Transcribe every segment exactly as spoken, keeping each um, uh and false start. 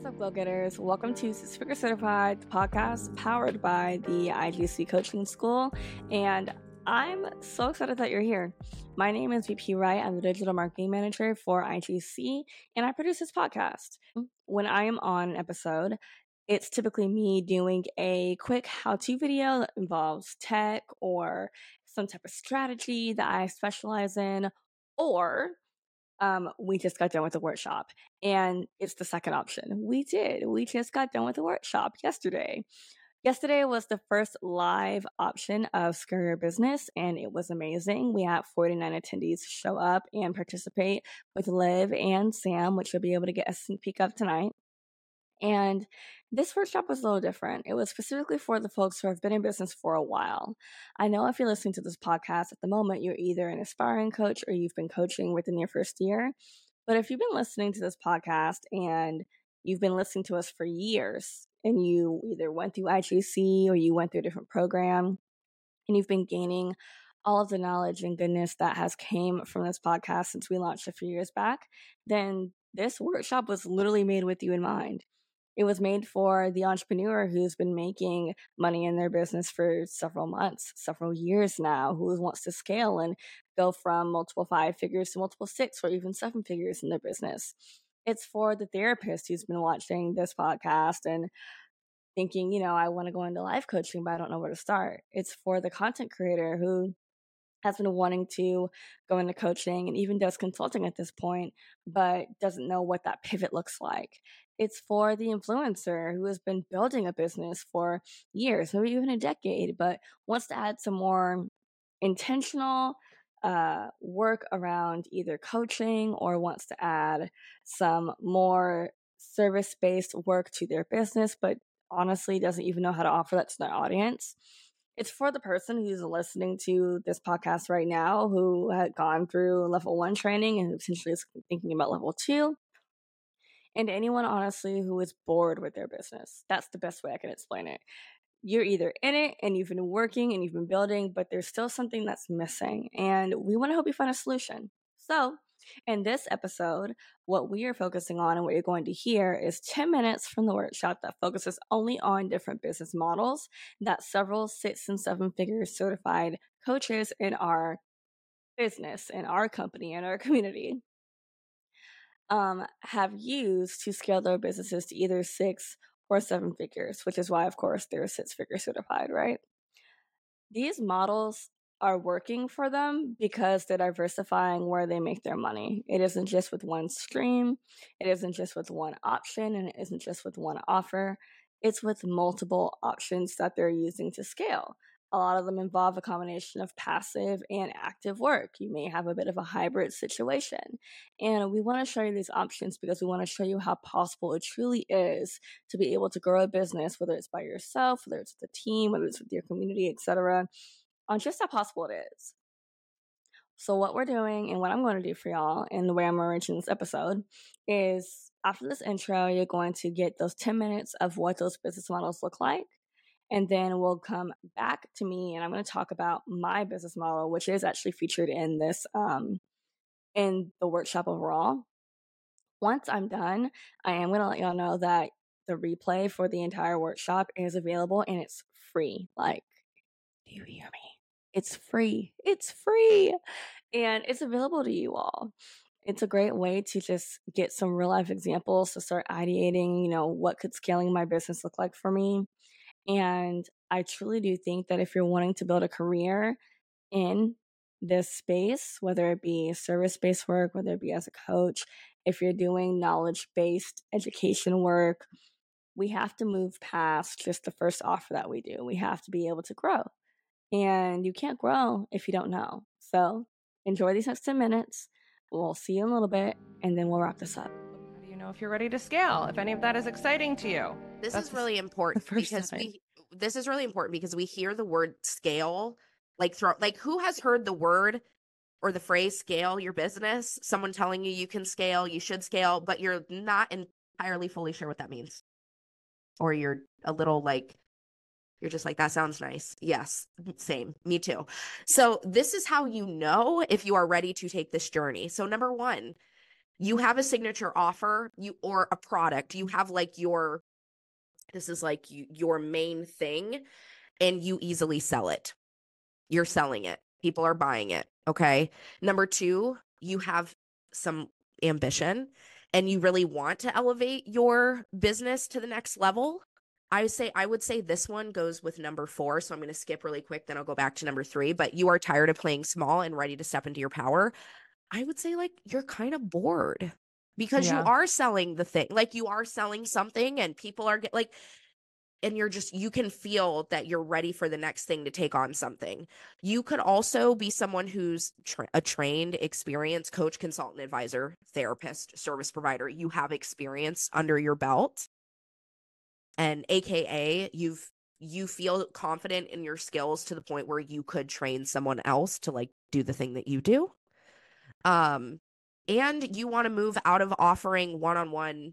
What's up, go-getters? Welcome to Six Figure Certified, the podcast powered by the I G C Coaching School, and I'm so excited that you're here. My name is V P Wright. I'm the Digital Marketing Manager for I G C, and I produce this podcast. When I am on an episode, it's typically me doing a quick how-to video that involves tech or some type of strategy that I specialize in, or um, we just got done with the workshop. And it's the second option. We did. We just got done with the workshop yesterday. Yesterday was the first live option of Scale Your Business, and it was amazing. We had forty-nine attendees show up and participate with Liv and Sam, which you'll be able to get a sneak peek of tonight. And this workshop was a little different. It was specifically for the folks who have been in business for a while. I know if you're listening to this podcast at the moment, you're either an aspiring coach or you've been coaching within your first year. But if you've been listening to this podcast and you've been listening to us for years and you either went through I G C or you went through a different program and you've been gaining all of the knowledge and goodness that has came from this podcast since we launched a few years back, then this workshop was literally made with you in mind. It was made for the entrepreneur who's been making money in their business for several months, several years now, who wants to scale and go from multiple five figures to multiple six or even seven figures in their business. It's for the therapist who's been watching this podcast and thinking, you know, I want to go into life coaching, but I don't know where to start. It's for the content creator who has been wanting to go into coaching and even does consulting at this point, but doesn't know what that pivot looks like. It's for the influencer who has been building a business for years, maybe even a decade, but wants to add some more intentional uh, work around either coaching or wants to add some more service-based work to their business, but honestly doesn't even know how to offer that to their audience. It's for the person who's listening to this podcast right now who had gone through level one training and who potentially is thinking about level two. And anyone, honestly, who is bored with their business. That's the best way I can explain it. You're either in it and you've been working and you've been building, but there's still something that's missing. And we want to help you find a solution. So in this episode, what we are focusing on and what you're going to hear is ten minutes from the workshop that focuses only on different business models that several six and seven figure certified coaches in our business, in our company, in our community um, have used to scale their businesses to either six or seven figures, which is why, of course, they're six figure certified, right? These models are working for them because they're diversifying where they make their money. It isn't just with one stream. It isn't just with one option, and it isn't just with one offer. It's with multiple options that they're using to scale. A lot of them involve a combination of passive and active work. You may have a bit of a hybrid situation. And we want to show you these options because we want to show you how possible it truly is to be able to grow a business, whether it's by yourself, whether it's with a team, whether it's with your community, et cetera, on just how possible it is. So what we're doing and what I'm going to do for y'all and the way I'm arranging this episode is after this intro, you're going to get those ten minutes of what those business models look like. And then we'll come back to me and I'm going to talk about my business model, which is actually featured in this, um, in the workshop overall. Once I'm done, I am going to let y'all know that the replay for the entire workshop is available and it's free. Like, do you hear me? It's free. It's free. And it's available to you all. It's a great way to just get some real life examples to start ideating, you know, what could scaling my business look like for me. And I truly do think that if you're wanting to build a career in this space, whether it be service-based work, whether it be as a coach, if you're doing knowledge-based education work, we have to move past just the first offer that we do. We have to be able to grow. And you can't grow if you don't know. So enjoy these next ten minutes. We'll see you in a little bit, and then we'll wrap this up. How do you know if you're ready to scale? If any of that is exciting to you? This That's is really important because time. we this is really important because we hear the word scale like throw like who has heard the word or the phrase scale your business? Someone telling you you can scale, you should scale, but you're not entirely fully sure what that means. Or you're a little like you're just like, that sounds nice. Yes, same. Me too. So this is how you know if you are ready to take this journey. So number one, You have a signature offer, you or a product. You have like your, this is like you, your main thing, and you easily sell it. You're selling it. People are buying it. Okay. Number two, you have some ambition and you really want to elevate your business to the next level. I would say I would say this one goes with number four. So I'm going to skip really quick, then I'll go back to number three. But you are tired of playing small and ready to step into your power. I would say like you're kind of bored because you Yeah. are selling the thing. Like you are selling something and people are get like, and you're just, you can feel that you're ready for the next thing to take on something. You could also be someone who's tra- a trained, experienced coach, consultant, advisor, therapist, service provider. You have experience under your belt, and A K A you've, you feel confident in your skills to the point where you could train someone else to like do the thing that you do. Um, and you want to move out of offering one-on-one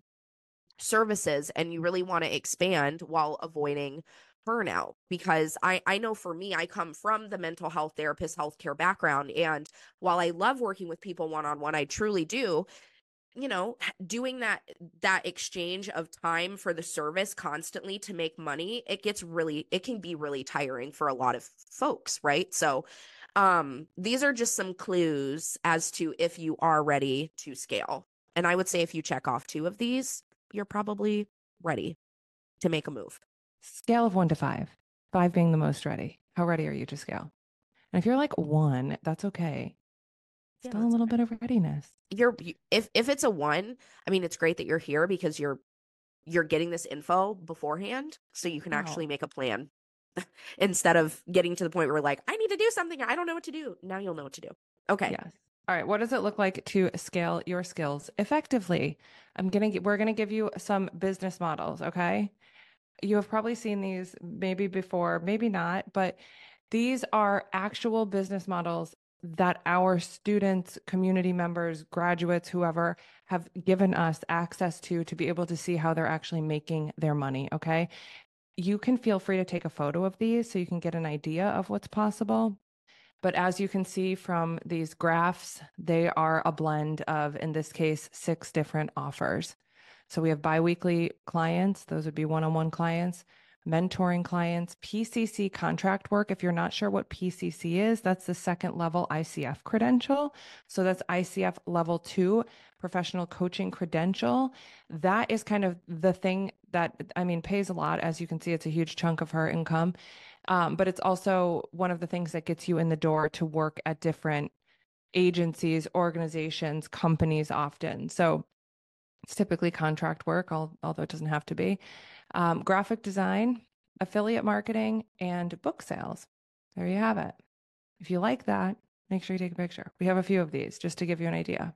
services and you really want to expand while avoiding burnout. Because I, I know for me, I come from the mental health therapist, healthcare background. And while I love working with people one-on-one, I truly do, you know, doing that, that exchange of time for the service constantly to make money, it gets really, it can be really tiring for a lot of folks. Right. So, um, these are just some clues as to if you are ready to scale. And I would say if you check off two of these, you're probably ready to make a move. Scale of one to five, five being the most ready. How ready are you to scale? And if you're like one, that's okay. Yeah, Still a that's little okay. bit of readiness. You're you, if if it's a one, I mean, it's great that you're here because you're you're getting this info beforehand, so you can actually Oh. make a plan instead of getting to the point where we're like, I need to do something, I don't know what to do. Now you'll know what to do. Okay. Yes. All right. What does it look like to scale your skills effectively? I'm gonna we're gonna give you some business models. Okay. You have probably seen these maybe before, maybe not, but these are actual business models that our students, community members, graduates, whoever have given us access to to be able to see how they're actually making their money. Okay. You can feel free to take a photo of these so you can get an idea of what's possible. But as you can see from these graphs, they are a blend of, in this case, six different offers. So we have biweekly clients, those would be one-on-one clients, mentoring clients, P C C contract work. If you're not sure what P C C is, that's the second level I C F credential. So that's I C F level two, professional coaching credential. That is kind of the thing that, I mean, pays a lot. As you can see, it's a huge chunk of her income. Um, but it's also one of the things that gets you in the door to work at different agencies, organizations, companies often. So it's typically contract work, although it doesn't have to be. Um, graphic design, affiliate marketing, and book sales. There you have it. If you like that, make sure you take a picture. We have a few of these just to give you an idea.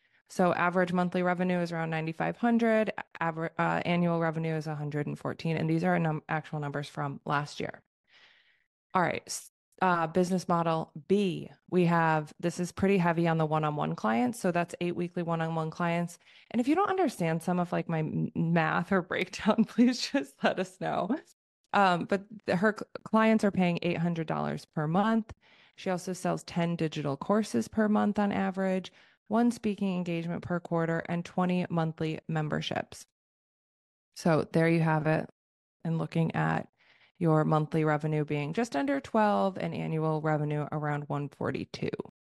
So average monthly revenue is around ninety-five hundred. Average uh, annual revenue is one hundred fourteen, and these are num- actual numbers from last year. All right. Uh, business model B, we have, this is pretty heavy on the one-on-one clients. So that's eight weekly one-on-one clients. And if you don't understand some of like my math or breakdown, please just let us know. Um, but the, her clients are paying eight hundred dollars per month. She also sells ten digital courses per month on average, one speaking engagement per quarter, and twenty monthly memberships. So there you have it. And looking at your monthly revenue being just under twelve and annual revenue around one forty-two.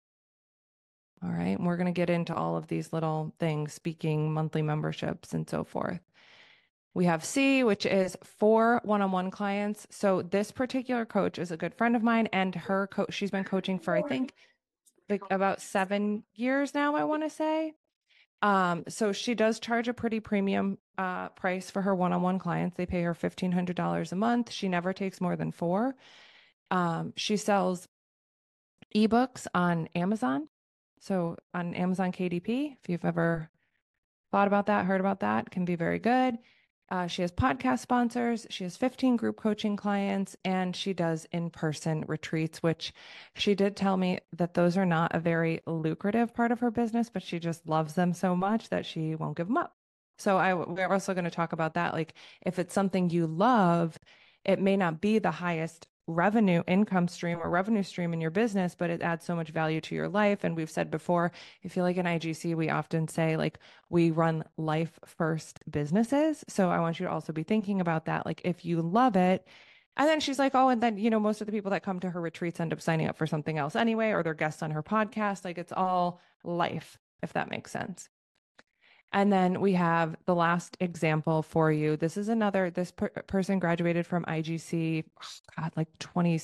All right. And we're going to get into all of these little things, speaking, monthly memberships, and so forth. We have C, which is for one-on-one clients. So this particular coach is a good friend of mine, and her coach, she's been coaching for, I think, like about seven years now, I want to say. Um, so she does charge a pretty premium uh, price for her one-on-one clients. They pay her fifteen hundred dollars a month. She never takes more than four. Um, she sells ebooks on Amazon. So on Amazon K D P, if you've ever thought about that, heard about that, can be very good. Uh, she has podcast sponsors. She has fifteen group coaching clients, and she does in-person retreats, which she did tell me that those are not a very lucrative part of her business, but she just loves them so much that she won't give them up. So I, we're also going to talk about that. Like if it's something you love, it may not be the highest revenue income stream or revenue stream in your business, but it adds so much value to your life. And we've said before, I feel like in I G C, we often say like we run life first businesses. So I want you to also be thinking about that. Like if you love it, and then she's like, oh, and then, you know, most of the people that come to her retreats end up signing up for something else anyway, or they're guests on her podcast. Like it's all life, if that makes sense. And then we have the last example for you. This is another, this per- person graduated from I G C, oh God, like twenty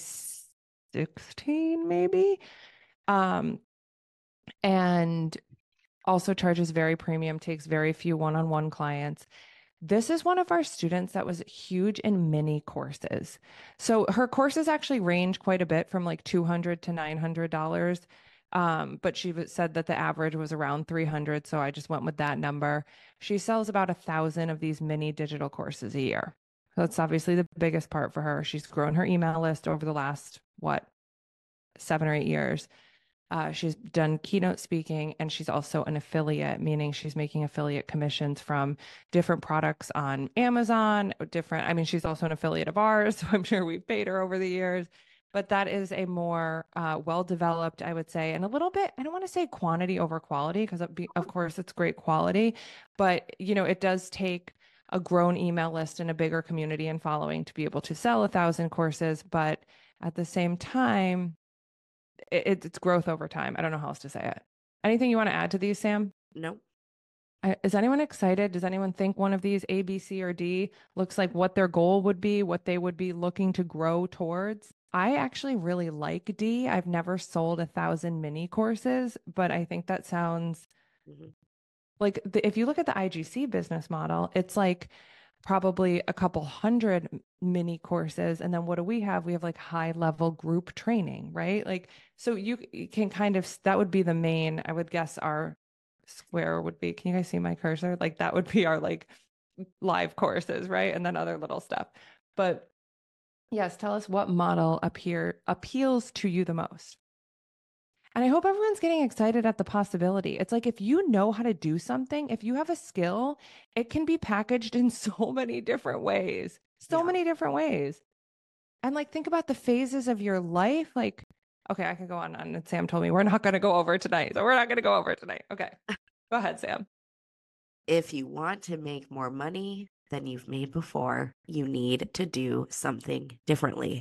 sixteen, maybe. Um, and also charges very premium, takes very few one-on-one clients. This is one of our students that was huge in mini courses. So her courses actually range quite a bit from like two hundred to nine hundred dollars. Um, but she said that the average was around three hundred. So I just went with that number. She sells about a thousand of these mini digital courses a year. So that's obviously the biggest part for her. She's grown her email list over the last, what, seven or eight years. Uh, she's done keynote speaking, and she's also an affiliate, meaning she's making affiliate commissions from different products on Amazon, different, I mean, she's also an affiliate of ours, so I'm sure we've paid her over the years. But that is a more uh, well-developed, I would say, and a little bit, I don't want to say quantity over quality, because of course it's great quality, but you know, it does take a grown email list and a bigger community and following to be able to sell a thousand courses. But at the same time, it, it's growth over time. I don't know how else to say it. Anything you want to add to these, Sam? No. I, is anyone excited? Does anyone think one of these A, B, C, or D looks like what their goal would be, what they would be looking to grow towards? I actually really like D. I've never sold a thousand mini courses, but I think that sounds mm-hmm. like the, if you look at the I G C business model, it's like probably a couple hundred mini courses. And then what do we have? We have like high level group training, right? Like, so you, you can kind of, that would be the main, I would guess our square would be, can you guys see my cursor? Like that would be our like live courses, right? And then other little stuff. But yes, tell us what model appear appeals to you the most. And I hope everyone's getting excited at the possibility. It's like, if you know how to do something, if you have a skill, it can be packaged in so many different ways, so yeah. many different ways. And like, think about the phases of your life. Like, okay, I could go on and Sam told me we're not going to go over tonight. So we're not going to go over tonight. Okay. Go ahead, Sam. If you want to make more money than you've made before, you need to do something differently.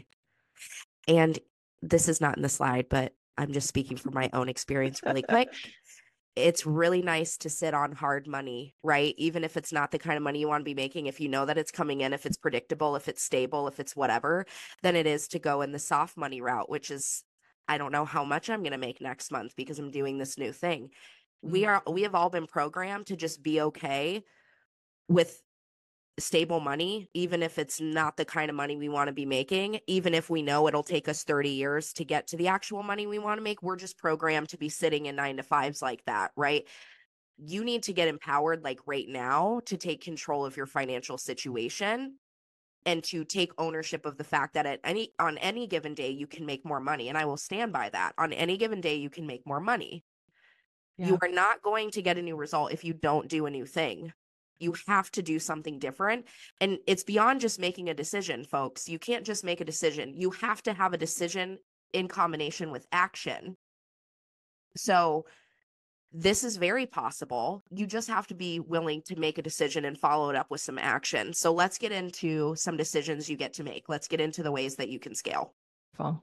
And this is not in the slide, but I'm just speaking from my own experience really quick. It's really nice to sit on hard money, right? Even if it's not the kind of money you want to be making, if you know that it's coming in, if it's predictable, if it's stable, if it's whatever, then it is to go in the soft money route, which is, I don't know how much I'm going to make next month because I'm doing this new thing. Mm-hmm. We are, we have all been programmed to just be okay with stable money, even if it's not the kind of money we want to be making, even if we know it'll take us thirty years to get to the actual money we want to make. We're just programmed to be sitting in nine to fives like that, right? You need to get empowered like right now to take control of your financial situation and to take ownership of the fact that at any on any given day you can make more money. And I will stand by that. On any given day you can make more money. Yeah. You are not going to get a new result if you don't do a new thing. You have to do something different. And it's beyond just making a decision, folks. You can't just make a decision. You have to have a decision in combination with action. So this is very possible. You just have to be willing to make a decision and follow it up with some action. So let's get into some decisions you get to make. Let's get into the ways that you can scale. Cool.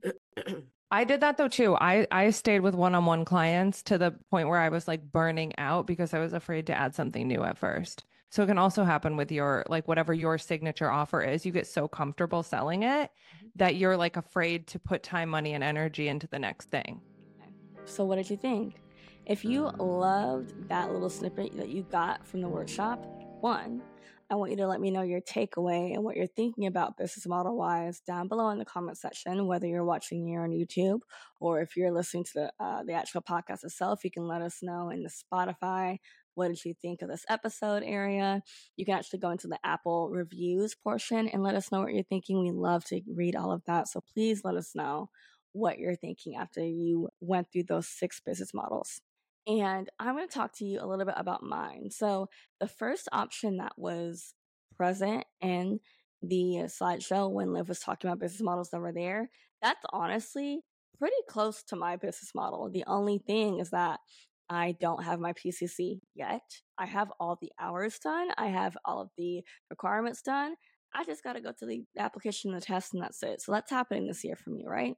I did that though too. I, I stayed with one-on-one clients to the point where I was like burning out because I was afraid to add something new at first. So it can also happen with your, like whatever your signature offer is, you get so comfortable selling it that you're like afraid to put time, money, and energy into the next thing. So what did you think? If you loved that little snippet that you got from the workshop, one, I want you to let me know your takeaway and what you're thinking about business model wise down below in the comment section, whether you're watching here on YouTube or if you're listening to the, uh, the actual podcast itself. You can let us know in the Spotify. What did you think of this episode area? You can actually go into the Apple reviews portion and let us know what you're thinking. We love to read all of that. So please let us know what you're thinking after you went through those six business models. And I'm going to talk to you a little bit about mine. So the first option that was present in the slideshow when Liv was talking about business models that were there, that's honestly pretty close to my business model. The only thing is that I don't have my P C C yet. I have all the hours done. I have all of the requirements done. I just got to go to the application and the test, and that's it. So that's happening this year for me, right?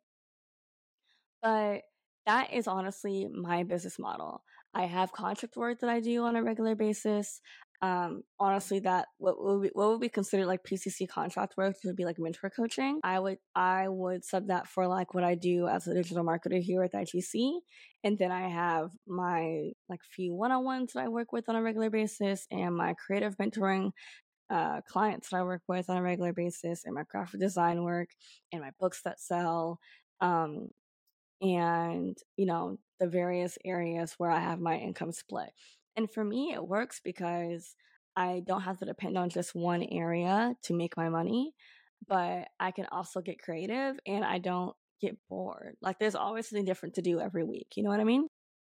But that is honestly my business model. I have contract work that I do on a regular basis. Um, honestly, that what would be, what would be considered like P C C contract work would be like mentor coaching. I would I would sub that for like what I do as a digital marketer here at I G C, and then I have my like few one on ones that I work with on a regular basis, and my creative mentoring uh, clients that I work with on a regular basis, and my graphic design work, and my books that sell. Um, and you know the various areas where I have my income split. And for me it works because I don't have to depend on just one area to make my money, but I can also get creative and I don't get bored. Like there's always something different to do every week, you know what I mean?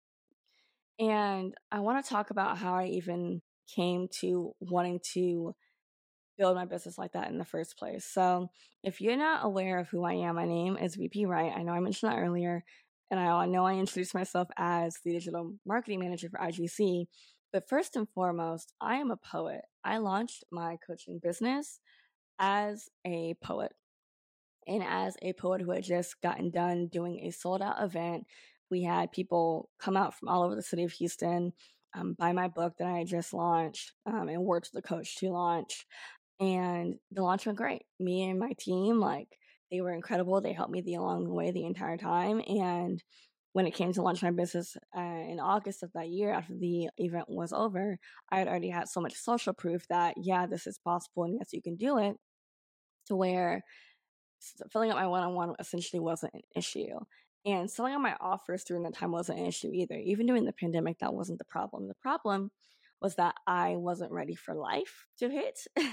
And I want to talk about how I even came to wanting to build my business like that in the first place. So, if you're not aware of who I am, my name is V P Wright. I know I mentioned that earlier, and I know I introduced myself as the digital marketing manager for I G C. But first and foremost, I am a poet. I launched my coaching business as a poet. And as a poet who had just gotten done doing a sold out event, we had people come out from all over the city of Houston, um, buy my book that I had just launched, um, and worked with the coach to launch. And the launch went great. Me and my team, like, they were incredible. They helped me the along the way the entire time. And when it came to launch my business uh, in August of that year, after the event was over, I had already had so much social proof that, yeah, this is possible and yes, you can do it, to where filling out my one-on-one essentially wasn't an issue. And selling out my offers during that time wasn't an issue either. Even during the pandemic, that wasn't the problem. The problem was that I wasn't ready for life to hit.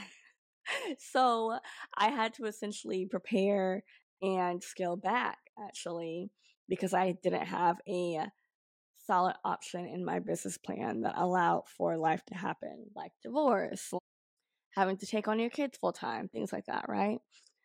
So I had to essentially prepare and scale back, actually, because I didn't have a solid option in my business plan that allowed for life to happen, like divorce, having to take on your kids full time, things like that, right?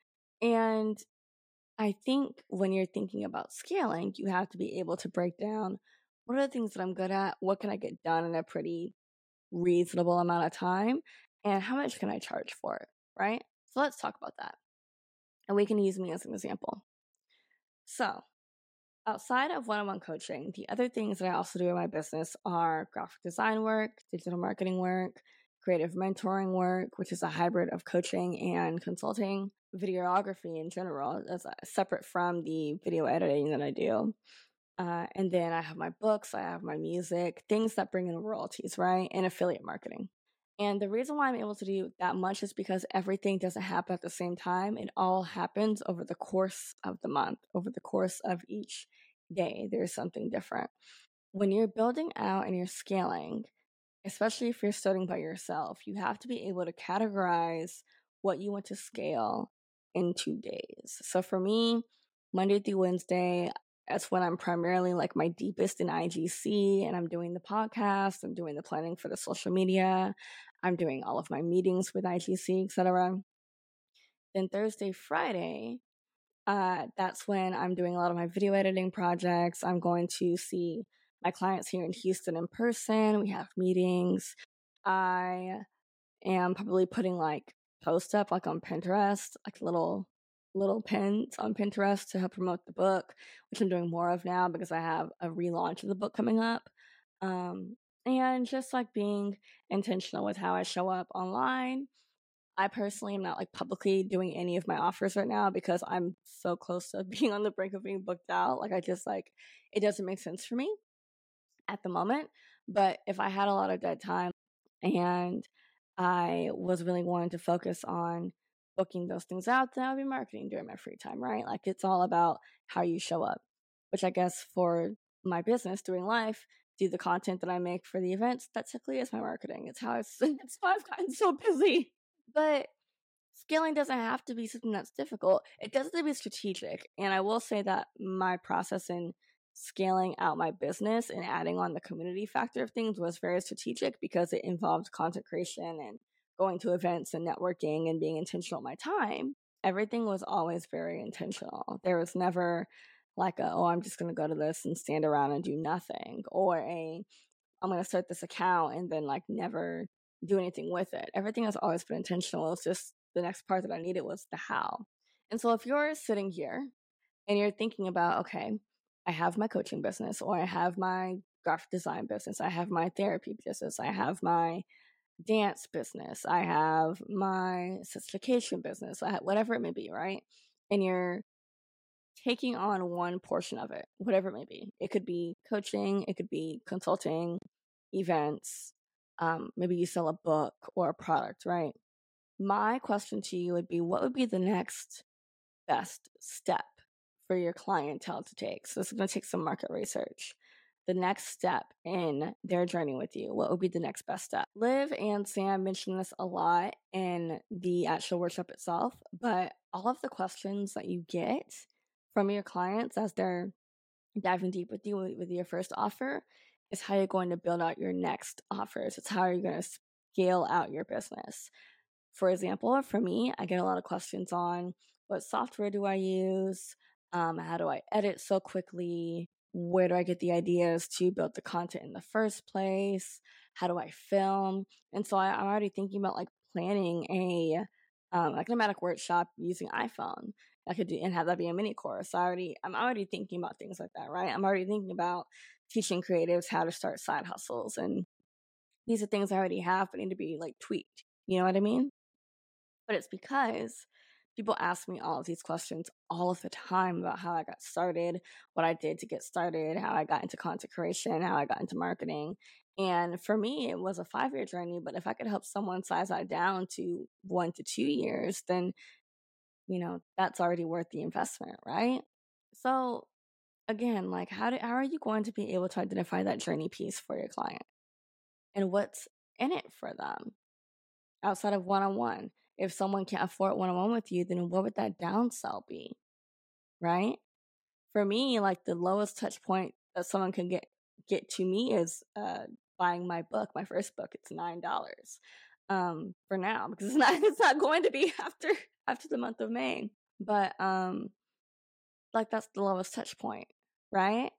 And I think when you're thinking about scaling, you have to be able to break down what are the things that I'm good at, what can I get done in a pretty reasonable amount of time, and how much can I charge for it, right? So let's talk about that. And we can use me as an example. So, outside of one-on-one coaching, the other things that I also do in my business are graphic design work, digital marketing work, creative mentoring work, which is a hybrid of coaching and consulting, videography in general, that's separate from the video editing that I do. Uh, and then I have my books, I have my music, things that bring in royalties, right? And affiliate marketing. And the reason why I'm able to do that much is because everything doesn't happen at the same time. It all happens over the course of the month, over the course of each day. There's something different. When you're building out and you're scaling, especially if you're starting by yourself, you have to be able to categorize what you want to scale in two days. So for me, Monday through Wednesday, that's when I'm primarily like my deepest in I G C, and I'm doing the podcast, I'm doing the planning for the social media, I'm doing all of my meetings with I G C, et cetera. Then Thursday, Friday, uh, that's when I'm doing a lot of my video editing projects. I'm going to see my clients here in Houston in person. We have meetings. I am probably putting like posts up like on Pinterest, like little little pins on Pinterest to help promote the book, which I'm doing more of now because I have a relaunch of the book coming up. Um, and just like being intentional with how I show up online. I personally am not like publicly doing any of my offers right now because I'm so close to being on the brink of being booked out. Like I just like, it doesn't make sense for me at the moment. But if I had a lot of dead time and I was really wanting to focus on booking those things out, then I would be marketing during my free time, right? Like it's all about how you show up, which I guess for my business, Doing Life, do the content that I make for the events, that typically is my marketing. It's how I've, it's how I've gotten so busy. But scaling doesn't have to be something that's difficult. It does have to be strategic. And I will say that my process in scaling out my business and adding on the community factor of things was very strategic because it involved content creation and going to events and networking and being intentional with my time, everything was always very intentional. There was never like a, oh, I'm just going to go to this and stand around and do nothing, or a, I'm going to start this account and then like never do anything with it. Everything has always been intentional. It was just the next part that I needed was the how. And so if you're sitting here and you're thinking about, okay, I have my coaching business, or I have my graphic design business, I have my therapy business, I have my dance business, I have my certification business, I have, whatever it may be, right? And you're taking on one portion of it, whatever it may be. It could be coaching, it could be consulting, events, um, maybe you sell a book or a product, right? My question to you would be, what would be the next best step for your clientele to take? So this is going to take some market research. The next step in their journey with you, what would be the next best step? Liv and Sam mentioned this a lot in the actual workshop itself, but all of the questions that you get from your clients as they're diving deep with you with your first offer is how you're going to build out your next offers. It's how you're going to scale out your business. For example, for me, I get a lot of questions on what software do I use? Um, how do I edit so quickly? Where do I get the ideas to build the content in the first place? How do I film? And so I, I'm already thinking about like planning a um, like a nomadic workshop using iPhone. I could do and have that be a mini course. I already I'm already thinking about things like that, right? I'm already thinking about teaching creatives how to start side hustles, and these are things I already have but need to be like tweaked. You know what I mean? But it's because people ask me all of these questions all of the time about how I got started, what I did to get started, how I got into content creation, how I got into marketing. And for me, it was a five year journey. But if I could help someone size that down to one to two years, then, you know, that's already worth the investment, right? So again, like how do, how are you going to be able to identify that journey piece for your client and what's in it for them outside of one-on-one? If someone can't afford one-on-one with you, then what would that downsell be, right? For me, like the lowest touch point that someone can get get to me is uh, buying my book, my first book. It's nine dollars um, for now because it's not it's not going to be after after the month of May. But um, like that's the lowest touch point, right?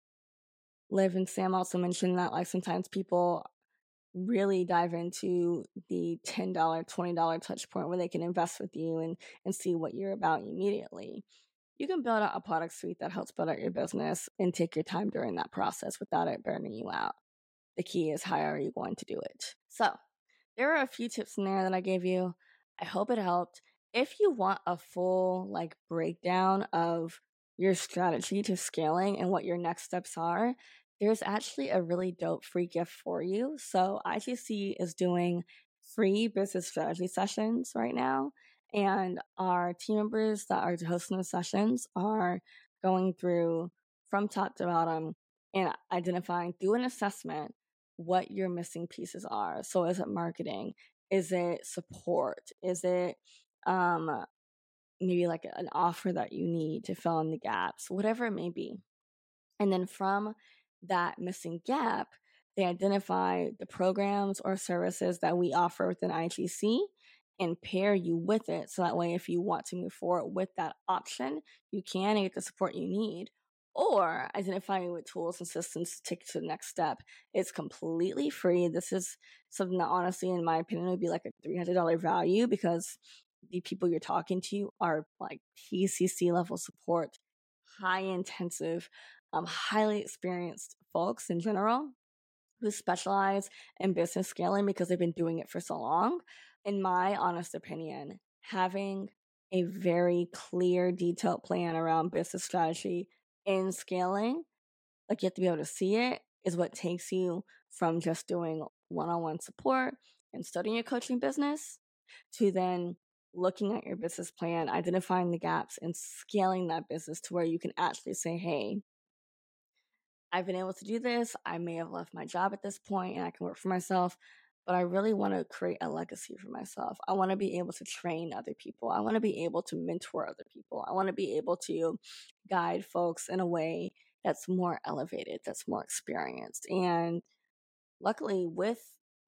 Liv and Sam also mentioned that like sometimes people really dive into the ten dollars, twenty dollars touch point where they can invest with you and, and see what you're about immediately. You can build out a product suite that helps build out your business and take your time during that process without it burning you out. The key is how are you going to do it? So there are a few tips in there that I gave you. I hope it helped. If you want a full like breakdown of your strategy to scaling and what your next steps are, there's actually a really dope free gift for you. So I G C is doing free business strategy sessions right now. And our team members that are hosting the sessions are going through from top to bottom and identifying through an assessment what your missing pieces are. So is it marketing? Is it support? Is it um, maybe like an offer that you need to fill in the gaps? Whatever it may be. And then from that missing gap, they identify the programs or services that we offer within I G C and pair you with it. So that way, if you want to move forward with that option, you can and get the support you need. Or identifying with tools and systems to take you to the next step. It's completely free. This is something that honestly, in my opinion, would be like a three hundred dollars value because the people you're talking to are like P C C level support, high intensive, um, highly experienced folks in general who specialize in business scaling because they've been doing it for so long. In my honest opinion, having a very clear, detailed plan around business strategy in scaling, like you have to be able to see it, is what takes you from just doing one-on-one support and studying your coaching business to then looking at your business plan, identifying the gaps, and scaling that business to where you can actually say, hey, I've been able to do this. I may have left my job at this point and I can work for myself, but I really want to create a legacy for myself. I want to be able to train other people. I want to be able to mentor other people. I want to be able to guide folks in a way that's more elevated, that's more experienced. And luckily, with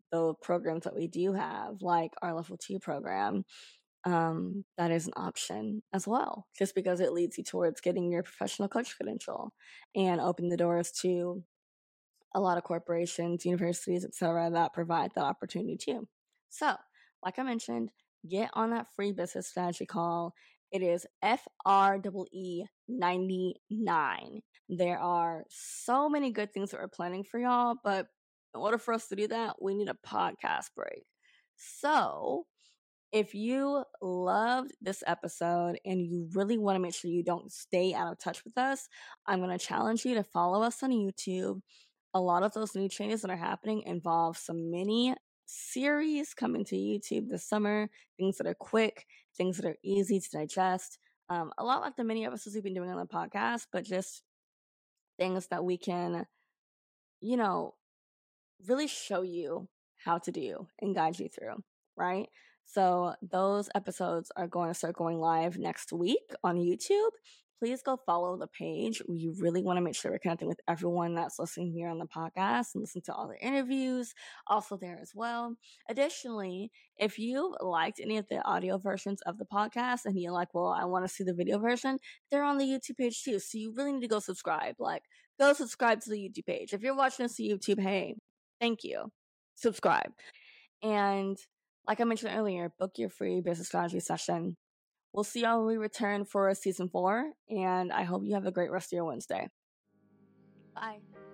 the programs that we do have, like our level two program, um, that is an option as well, just because it leads you towards getting your professional coach credential and open the doors to a lot of corporations, universities, et cetera, that provide that opportunity too. So, like I mentioned, get on that free business strategy call. It is F R E E ninety-nine. There are so many good things that we're planning for y'all, but in order for us to do that, we need a podcast break. So, if you loved this episode and you really want to make sure you don't stay out of touch with us, I'm going to challenge you to follow us on YouTube. A lot of those new changes that are happening involve some mini series coming to YouTube this summer, things that are quick, things that are easy to digest. Um, a lot like the mini episodes we've been doing on the podcast, but just things that we can, you know, really show you how to do and guide you through, right? So those episodes are going to start going live next week on YouTube. Please go follow the page. We really want to make sure we're connecting with everyone that's listening here on the podcast and listen to all the interviews, also there as well. Additionally, if you liked any of the audio versions of the podcast and you're like, well, I want to see the video version, they're on the YouTube page too. So you really need to go subscribe. Like, go subscribe to the YouTube page. If you're watching this on YouTube, hey, thank you. Subscribe. And like I mentioned earlier, book your free business strategy session. We'll see y'all when we return for season four, and I hope you have a great rest of your Wednesday. Bye.